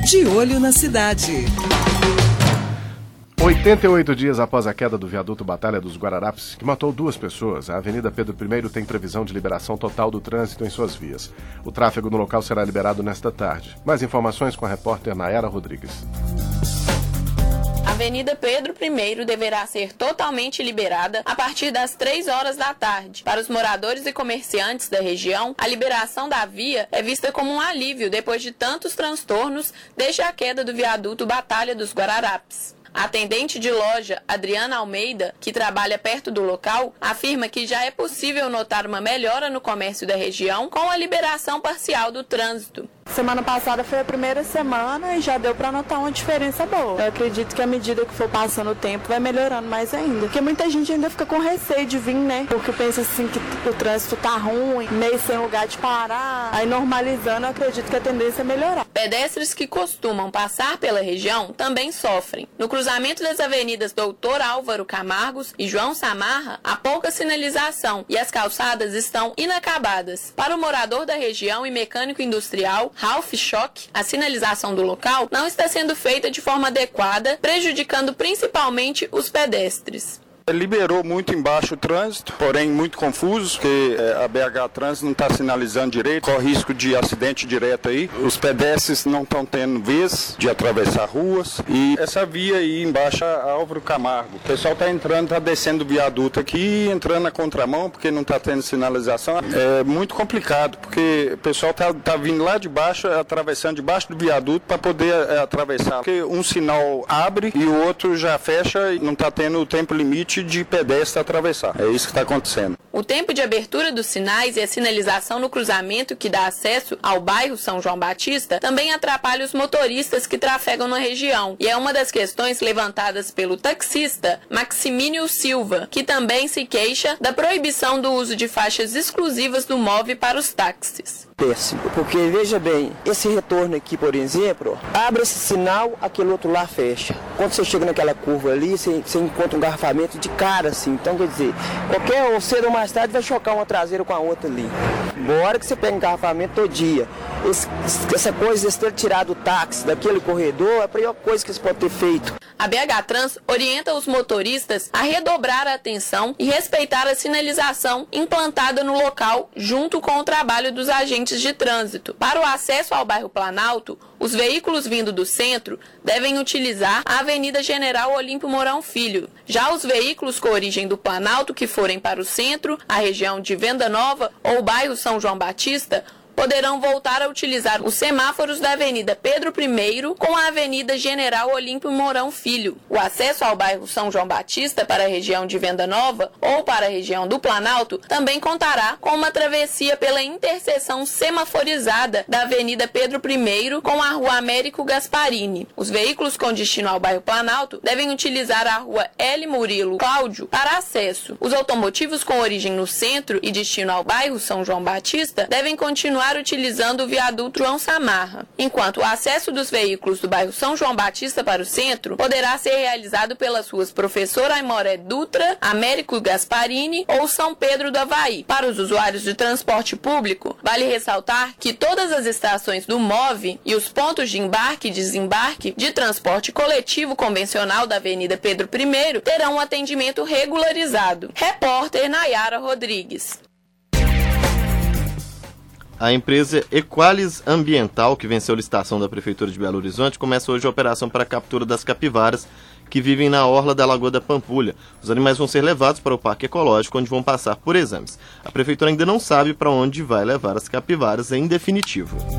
De Olho na Cidade. 88 dias após a queda do viaduto Batalha dos Guararapes, que matou 2 pessoas, a Avenida Pedro I tem previsão de liberação total do trânsito em suas vias. O tráfego no local será liberado nesta tarde. Mais informações com a repórter Nayara Rodrigues. A Avenida Pedro I deverá ser totalmente liberada a partir das 3 horas da tarde. Para os moradores e comerciantes da região, a liberação da via é vista como um alívio depois de tantos transtornos desde a queda do viaduto Batalha dos Guararapes. A atendente de loja, Adriana Almeida, que trabalha perto do local, afirma que já é possível notar uma melhora no comércio da região com a liberação parcial do trânsito. Semana passada foi a primeira semana e já deu para notar uma diferença boa. Eu acredito que à medida que for passando o tempo vai melhorando mais ainda. Porque muita gente ainda fica com receio de vir, né? Porque pensa assim que o trânsito tá ruim, meio sem lugar de parar. Aí normalizando, eu acredito que a tendência é melhorar. Pedestres que costumam passar pela região também sofrem. No cruzamento das avenidas Doutor Álvaro Camargos e João Samarra, há pouca sinalização e as calçadas estão inacabadas. Para o morador da região e mecânico industrial, Ralph Schock, a sinalização do local não está sendo feita de forma adequada, prejudicando principalmente os pedestres. Liberou muito embaixo o trânsito, porém muito confuso, porque a BH Trânsito não está sinalizando direito, corre risco de acidente direto aí. Os pedestres não estão tendo vez de atravessar ruas e essa via aí embaixo a Álvaro Camargo. O pessoal está entrando, está descendo o viaduto aqui, entrando na contramão porque não está tendo sinalização. É muito complicado, porque o pessoal está vindo lá de baixo, atravessando debaixo do viaduto para poder atravessar. Porque um sinal abre e o outro já fecha e não está tendo o tempo limite de pedestre atravessar. É isso que está acontecendo. O tempo de abertura dos sinais e a sinalização no cruzamento que dá acesso ao bairro São João Batista também atrapalha os motoristas que trafegam na região. E é uma das questões levantadas pelo taxista Maximínio Silva, que também se queixa da proibição do uso de faixas exclusivas do MOVE para os táxis. Péssimo, porque veja bem, esse retorno aqui, por exemplo, abre esse sinal, aquele outro lá fecha. Quando você chega naquela curva ali, você encontra um engarrafamento de cara, assim. Então, quer dizer, qualquer cedo ou mais tarde vai chocar uma traseira com a outra ali. Bora que você pega engarrafamento todo dia. Essa coisa de ter tirado o táxi daquele corredor é a pior coisa que você pode ter feito. A BH Trans orienta os motoristas a redobrar a atenção e respeitar a sinalização implantada no local junto com o trabalho dos agentes de trânsito. Para o acesso ao bairro Planalto, os veículos vindo do centro devem utilizar a Avenida General Olímpio Mourão Filho. Já os veículos com origem do Planalto que forem para o centro, a região de Venda Nova ou o bairro São João Batista, poderão voltar a utilizar os semáforos da Avenida Pedro I com a Avenida General Olímpio Mourão Filho. O acesso ao bairro São João Batista para a região de Venda Nova ou para a região do Planalto também contará com uma travessia pela interseção semaforizada da Avenida Pedro I com a Rua Américo Gasparini. Os veículos com destino ao bairro Planalto devem utilizar a Rua L. Murilo Cláudio para acesso. Os automotivos com origem no centro e destino ao bairro São João Batista devem continuar utilizando o viaduto João Samarra, enquanto o acesso dos veículos do bairro São João Batista para o centro poderá ser realizado pelas ruas Professor Aimoré Dutra, Américo Gasparini ou São Pedro do Avaí. Para os usuários de transporte público, vale ressaltar que todas as estações do MOVE e os pontos de embarque e desembarque de transporte coletivo convencional da Avenida Pedro I terão um atendimento regularizado. Repórter Nayara Rodrigues. A empresa Equalis Ambiental, que venceu a licitação da Prefeitura de Belo Horizonte, começa hoje a operação para a captura das capivaras que vivem na orla da Lagoa da Pampulha. Os animais vão ser levados para o Parque Ecológico, onde vão passar por exames. A Prefeitura ainda não sabe para onde vai levar as capivaras em definitivo.